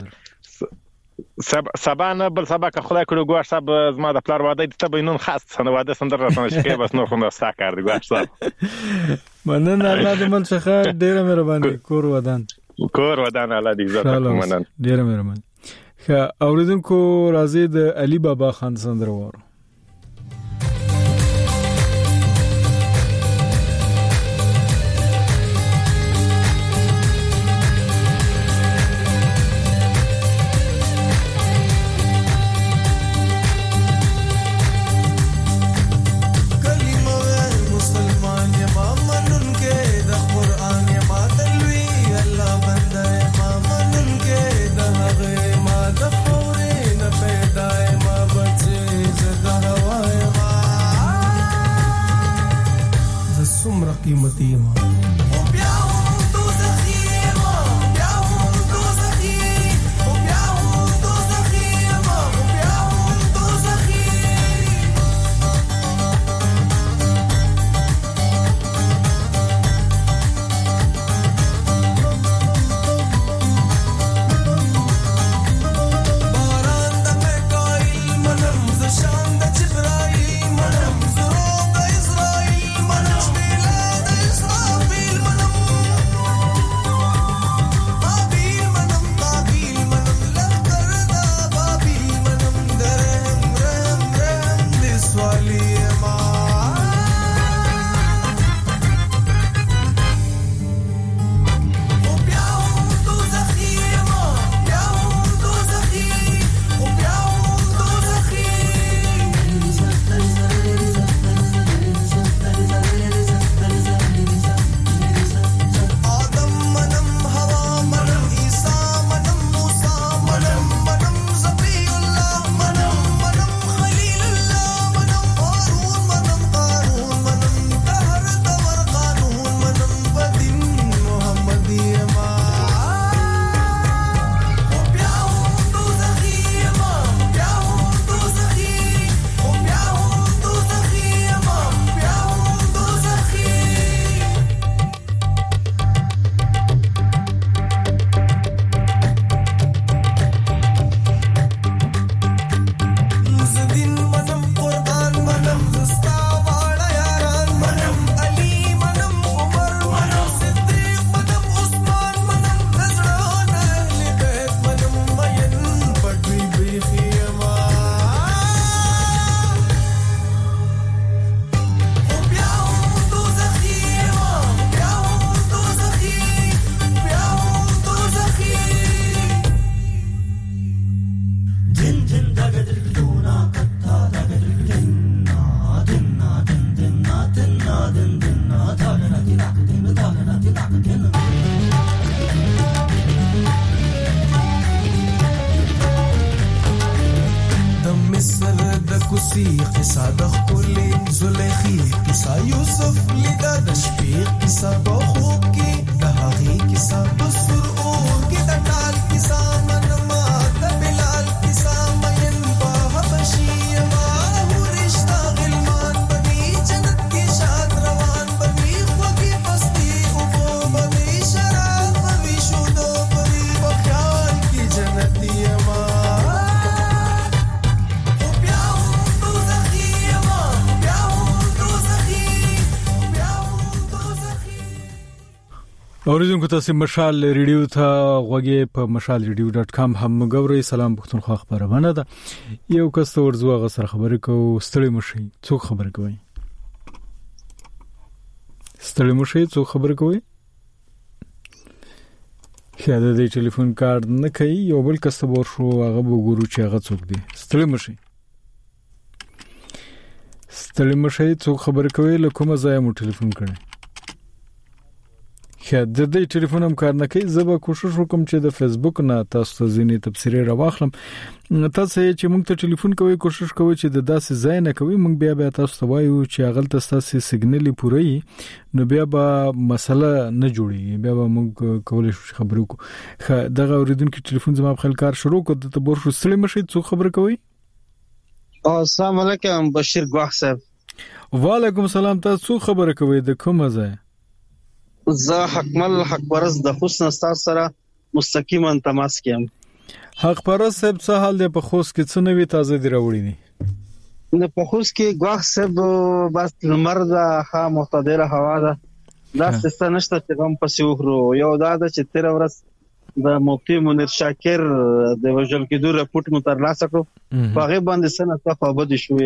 سبا نه بل سبا که خدای کړو ګواښ صاحب زما د پلار واده ته به نن خاص سند واده سندر راځنه شي بس نور خو نه ستا کار دی ګواښ صاحب مننه الله دې مل څخه ډیره مهرباني کور ودان الله دې عزت مننه ډیره مهرباني ښه اوریدونکو راځي د علي بابا خان سندر وره زدا روسي قصه د خپلې زلیخي قصه یوسف لیدا د شپې قصه په خوب کې د هغې قصه په سر اور کې د ټال قصه منما د بلال قصه مین په حبشي ما ورشتہ غلمان بني جنت کې شاد روان بني خوږی پستی او بني شراب بني شودو بني په خیال کې جنتی ما اوریدونکو تاسو مشال ریډیو ته غوږی په mashalradio.com هم غوړی. سلام پښتونخوا خبرونه ده. یو کس ورزو غسر خبرې کو ستړي مشي څوک خبر کوي ستړي مشي څوک خبر کوي خاله د ټلیفون کارت نه کوي یو بل کس ور شو هغه وګورو چې هغه څوک دی. ستړي مشي څوک خبر کوي لکه مزه مو ټلیفون کړي خاله د دې ټلیفون هم کار نه کوي. زه به کوشش وکم چې د فیسبوک نه تاسو ته ځینې تبصرې راوخلم. تاسو چې موږ ته ټلیفون کوئ کوشش کوئ چې د داسې ځای نه کوئ موږ بیا تاسو ته وایو چې هغه تاسو سیګنال پوره نو بیا به مسله نه جوړي بیا به موږ کولای شو خبرو کو. دغه اوریدونکو ټلیفون زما په خپل کار شروع کړ د تبور شو ستړي مشي څو خبر کوي. السلام علیکم بشیر ګواخ صاحب. وعلیکم السلام. تاسو خبر کوي د کومه ځای؟ زه حکمل حق پرس د حسن استاد سره مستقیما تماس کیم. حق پرس صاحب څه حال دی؟ په خوست کې څه نوې تازه دی راوړی دي؟ نه په خوست کې ګواخ صاحب بس مرد ها معتدله هوا ده. دا څه نشته چې هم پسې وخرو. یو دا چې 13 ورځ د مفتي منیر شاکر د وژل کېدو رپورټ مترلاسه کړو. هغه باندې سنه صفه بد شوې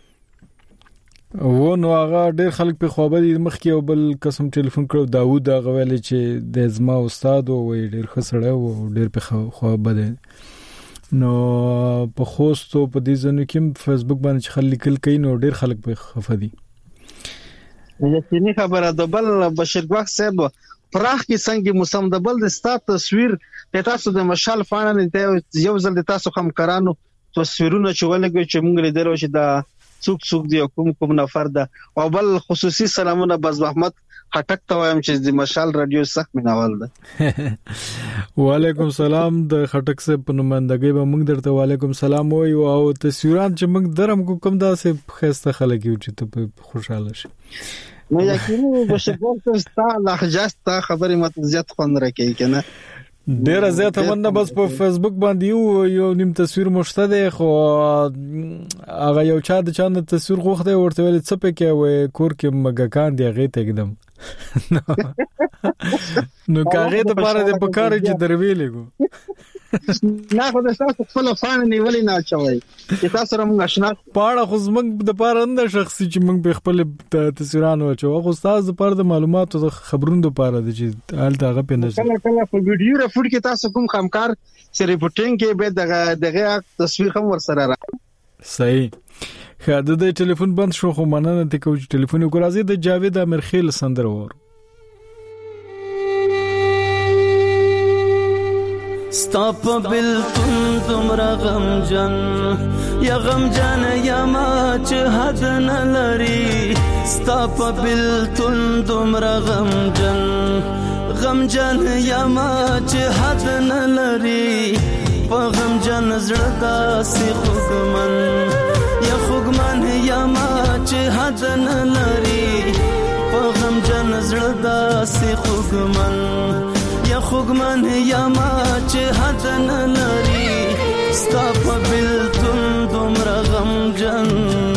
و نو هغه ډېر خلک په خوابه دي. مخکې یو بل قسم ټلیفون کړو داوود هغه ویل چې د زما استاد او ډېر خسړه او ډېر په خوابه دي. نو په خوستو په دې ځنو کې فیسبوک باندې خلک کوي نو ډېر خلک په خفه دي. یقیني خبره ده. بل بشیر ګواخ صاحب پراخ کې څنګه موسم د بل د ستا تصویر په تاسو د مشال فانل یو ځل د تاسو خمکارانو تصویرونه چولګي چې موږ لیدل چې دا څوک دی کوم نفر ده. او بل خصوصي سلامونه بز احمد خټک ته وایم چې د مشال رادیو سخت میناوال ده. وعلیکم سلام. د خټک صاحب په نمائندګۍ به موږ درته وعلیکم سلام وایو او تصویران چې موږ درم کوم داسې خسته خلک یو چې ته خوشاله شې. نو یقیني بشګور ته لهجه ته خبرې مت زیات خوند راکې کنه. ډیر زیات مننه. بس په فیسبوک باندې یو نیم تصویر مشته دی خو هغه یو چا د چانه تصویر غوښته ورته ویل څه پکې وای کور کې مګکان دی هغه ته एकदम نو کاغه د پاره د پکاره چې درویلګو نه خو د تاسو خپل فان نیولې نه چوي چې تاسو سره موږ آشنا پاړه خو زمنګ د پاره اند شخصي چې موږ په خپل تصویرانو چو خو تاسو د پاره د معلوماتو د خبرونو د پاره د چې حال دغه پنه کله په ویډیو رپورټ کې تاسو کوم خامکار چې ریپورټینګ کې به دغه تصویر هم ورسره را صحیح. خاله د ټلیفون بند شو خو مننه ته کوم ټلیفون وګورئ. د جاوید امرخیل سندره ور ستاپ بلتون تمرا غمجن یا غمجن یا ما چه حد نلری. ستاپ بلتون تمرا غمجن یا ما چه حد نلری. په غمجن زړه داسې خوږمن یا ما چې حد نلری. په غمجن زړه داسې خوږمن یا ما چې حد نلری. ستا په بلتون دومره غمجن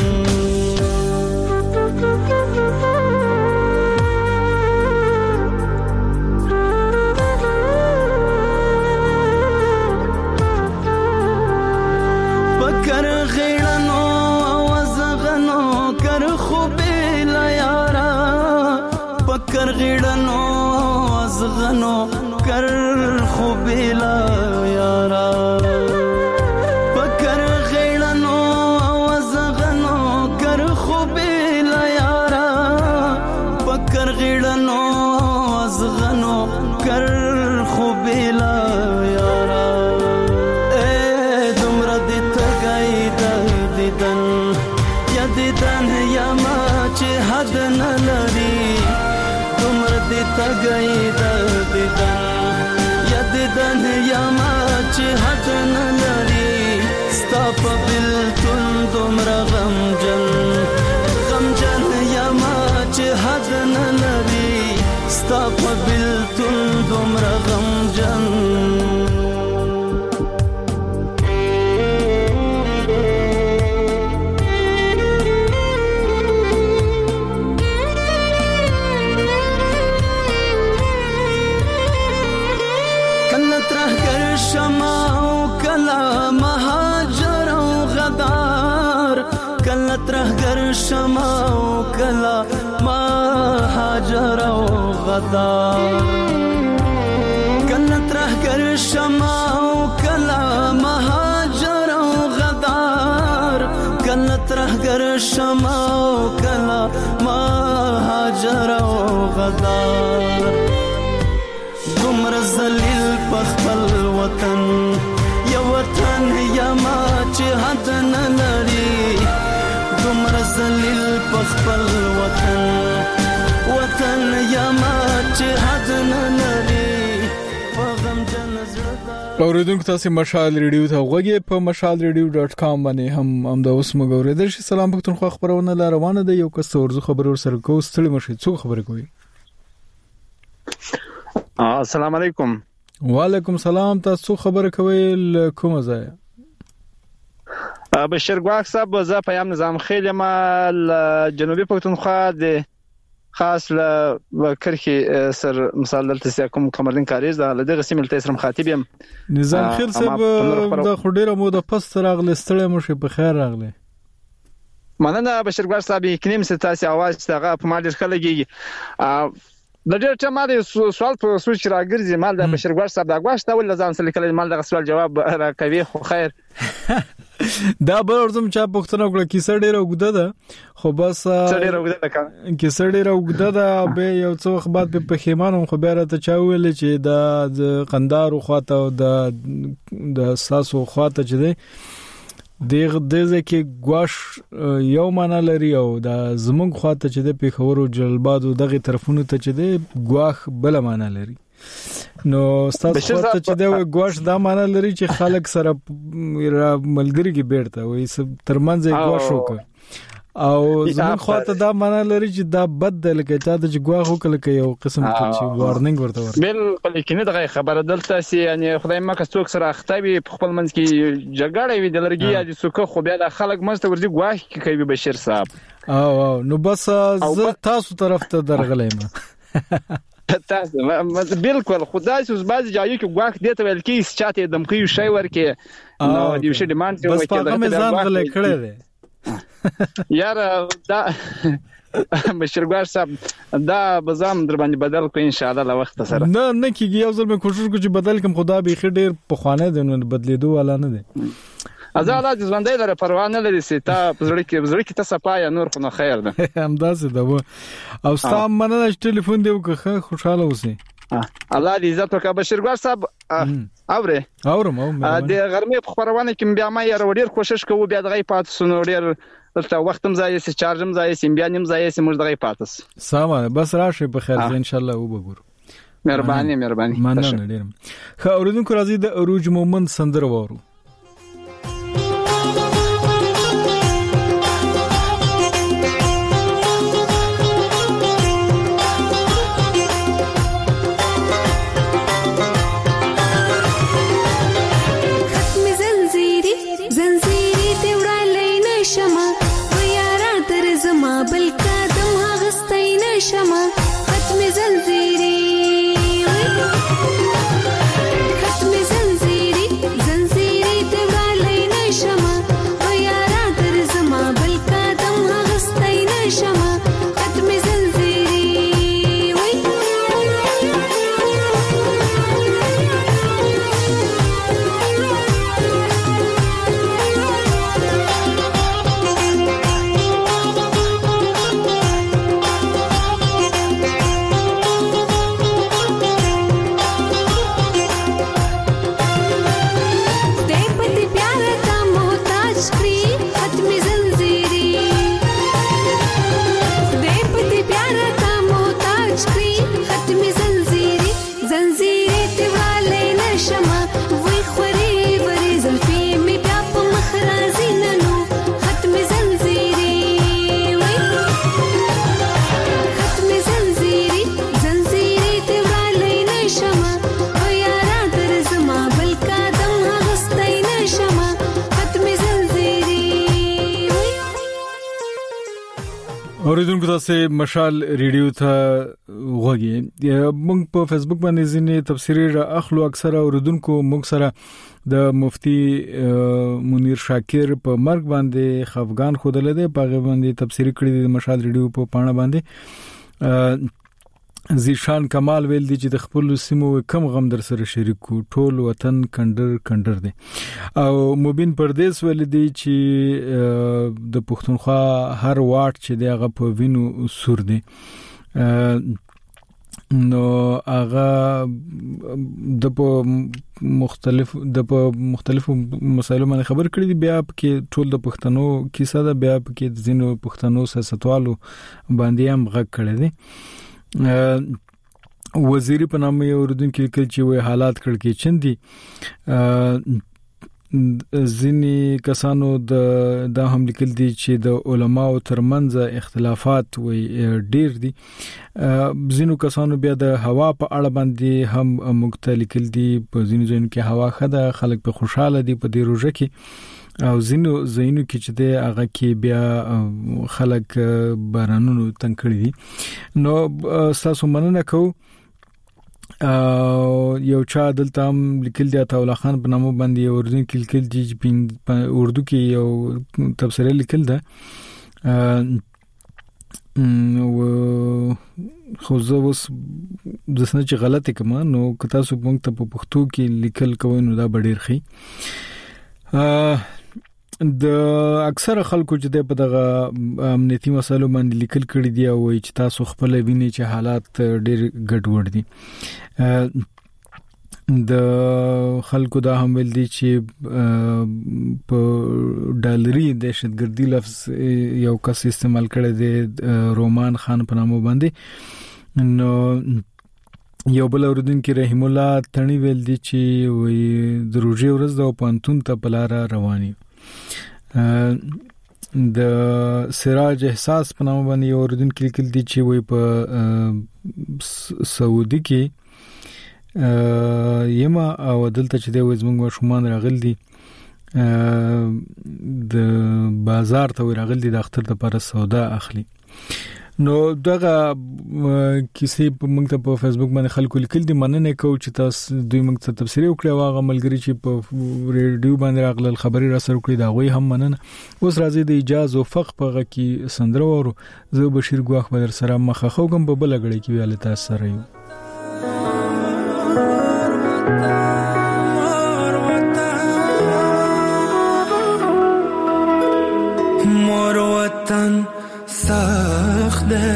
پکر غیړنو وزغنو کر خوبې لا یارا. پکر غیړنو وزغنو کر خوبې لا یارا. پکر غیړنو وزغنو کر خوبې لا یارا. پکر غیړنو وزغنو کر خوبې لا یارا. یادیدن یما چې حد نه لري ستا په بلتون دومره غمجن یما چې حد نه لري ستا په بلتون دومره غمجن ترهګر شمع او کلا مهاجر او غدار کله ترهګر شمع او کلا مهاجر او غدار کله ترهګر شمع او کلا مهاجر او غدار دومره ذلیل په خپل وطن یو وطن یما چې حد نه لري دومره ذلیل په خپل وطن یما چې حد نه لري په غمجن زړه. اوریدونکو تاسو مشال ریډیو ته وګورئ په mashalradio.com باندې هم دا اوس مګورئ د سلام پښتونخوا خبرونه لا روانه ده. یو کس ورزو خبر ور سره کو ستړي مشي څو خبره کوي. السلام علیکم. وعلیکم السلام. تاسو خبره کوي کومه ځای؟ بشیر ګواک صاحب زه پیام نظام خیل ما جنوبي پښتونخوا د خاص ل کرخي سر مثال دلته کوم کمرلین کاریز د دغه سیمه ته سره مخاطب یم. نظام خیل صاحب د خډيره مو د پس راغله ستړي مشه په خیر راغله. مننه بشیر ګواک صاحب کینم ستاسي आवाज دغه په ما ډیر خلګي د ډېر ټیم ما د سوال په سوچ راګرځي مال د بشیر ګواک صاحب د غواش ته ول ځان سره کله مال د سوال جواب راکوي خو خیر دا به ورته چا پښتنه وکړه کیسه ډیره وګده ده خو بس کیسه ډیره وګده ده به یو څو خبرات په پخیمانم خو بیا راته چا ویل چې د قندار خواته او د ساسو خواته چې دی دغه کې ګواش یو معنا لري او د زمونږ خواته چې د پیښور او جلباد او دغه طرفونو ته چې د ګواخ بل معنا لري. نو تاسو خواته چې د ګواش دا معنا لري چې خلک سره ملګری کې بیرته وي ترمنځ ګواش وکړي او زمونږ خواته دا معنا لري چې دا بدل کې چې د ګواخ وکړي کې یو قسم چې وارننګ ورته ورته بالکل کینه دغه خبره دلته سي یعنی خدای مکه څوک سره اختابي په خپل منځ کې جګړه وي د لرګي یا د سوکه خو بیا د خلک منځ ته ورځي ګواخ کې کوي بشیر صاحب او نو بس زه تاسو طرف ته درغلم تاسو بالکل خدای اوس باز جایو کې ګواخ دته ویل کې چاته دمخې شي ورکه نو دی شي ډیماند کوي بس په کوم ځان غلې کړې ده یار دا بشیر ګواش صاحب دا بزام در باندې بدل کو ان شاء الله له وخت سره نه کیږي یو ځل مې کوشش کوم چې بدل کوم خدا به خیر ډیر په خوانه دي نو بدلیدو والا نه دي ازاله د ژوندۍ لپاره پروا نه لري چې تا زړه کې ته صفایا نور خو نه خیر ده همداسې ده او ستاسو مننه چې ټلیفون دی وکړه خوشاله اوسئ. الله دې عزت وکړي بشیر ګواش صاحب اورم د غرمې په خبرونه کې بیا ما یې ډیر کوشش کوو بیا دغه پاتې سونو ډیر تر وختم ځای سي چارجم ځای سي بیا نیم ځای سي موږ دغه پاتس سلام بس راشه په خیر ان شاء الله وګورو. مهرباني مننه ډیر. خو اوریدونکو راځي د اروج مومن سندره وورو. زنزیری اوریدونکو تاسو مشال ریډیو ته وګورئ. موږ په فیسبوک باندې ځینې تفسیري اخلو. اکثره اوریدونکو موږ سره د مفتی منیر شاکر په مرګ باندې خفغان خوده لیدي. په غو باندې تفسیری کړی د مشال ریډیو په پاڼه باندې زیشان کمال ویل دي چې د خپل سیمو کم غم در سره شریکو، ټول وطن کندر دي. او مبین پردیس ویل دي چې د پښتونخوا هر واټ چې دی هغه په وینو سور دي. نو هغه د مختلفو مسایلو باندې خبر کړی دی. بیا کې ټول د پښتنو کیسه ده، بیا کې د ځینو پښتنو سیاستوالو باندې هم غږ کړی دی. وزیری په نامه اوردونکو کې چې وې حالات کړکې چندي ځینی کسانو د هم لیکل دي چې د علماو ترمنځ اختلافات وي ډیر دي. ځینو کسانو بیا د هوا په اړه باندې هم مختلف دي. په ځینو ځینو کې هوا خده خلک په خوشاله دي په دې روزه کې، او ځینو کې چې د هغه کې بیا خلک بارانونو تنګ کړي دي. نو تاسو مننه کوم. یو چا دلته هم لیکل دی عطاءالله خان په نامه باندې اردن کې لیکل دي چې په اردو کې یو تفسیر لیکل ده. و خو زه اوس د سن چې غلطه کوم نو که تاسو موږ ته په پښتو کې لیکل کوئ نو دا ډیر ښه. د اکثر خلکو چې په دغه امنیتي مسایلو باندې لیکل کړي دي او چې تاسو خپل ویني چې حالات ډېر ګډوډ دي. د خلکو دا هم ویل دي چې په ډالري دهشتګردي لفظ یو کس استعمال کړی دی، رومان خان په نامه باندې. نو یو بل اوردونکو رحیم الله تڼي ویل دي چې وې د روزي ورځ د پانتون ته بلاره رواني. د سراج احساس په نامه باندې اوردونکو لیکل دي چې وې په سعودي کې یما او دلته چې د وزمنګ مشومان راغل دي د بازار ته راغل دي د اختر لپاره سودا اخلي. نو دغه کیسې موږ ته په فیسبوک باندې خلکو لیکل دي. مننه کوم چې تاسو دوی موږ ته تفسیر وکړو. هغه ملګری چې په ریډیو باندې راغلل خبري را سره کړی دا غوي هم مننه. اوس راځي د اجازه او فق په غ کې سندره ورو. زه بشیر ګواخ بدر سره مخه خوګم په بل غړي کې ویاله تاسو سره یو. مور وطن سخت ده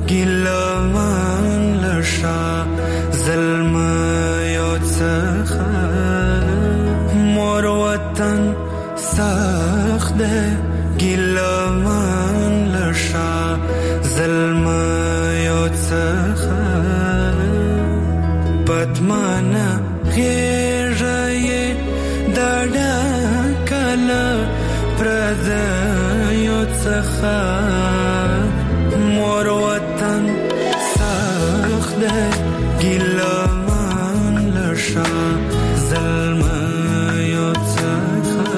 گلمان لشا ظلم یاد سخه. مور وطن سخت ده گلمان لشا ظلم یاد سخه. پتمانا غیره دادا کلا پرده یاد سخه. مور وطن سخت ده گلمان لشا ظلم یاد سخه.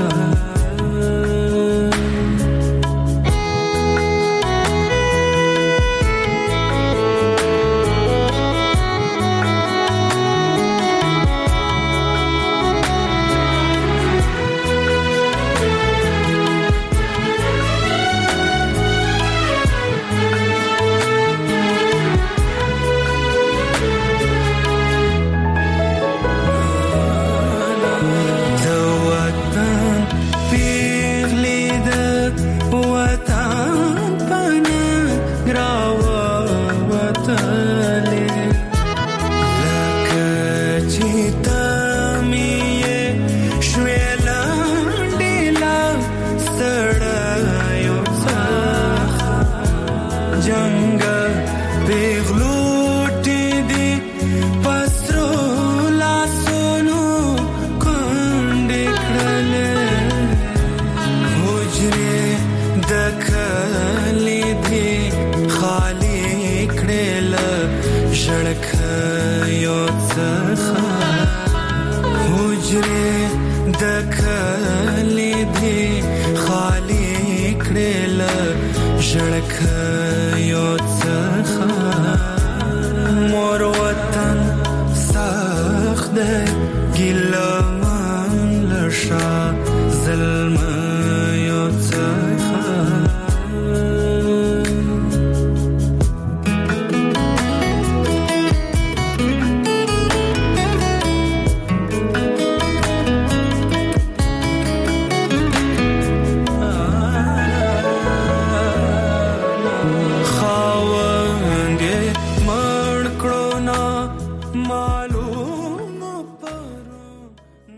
ژړک یاد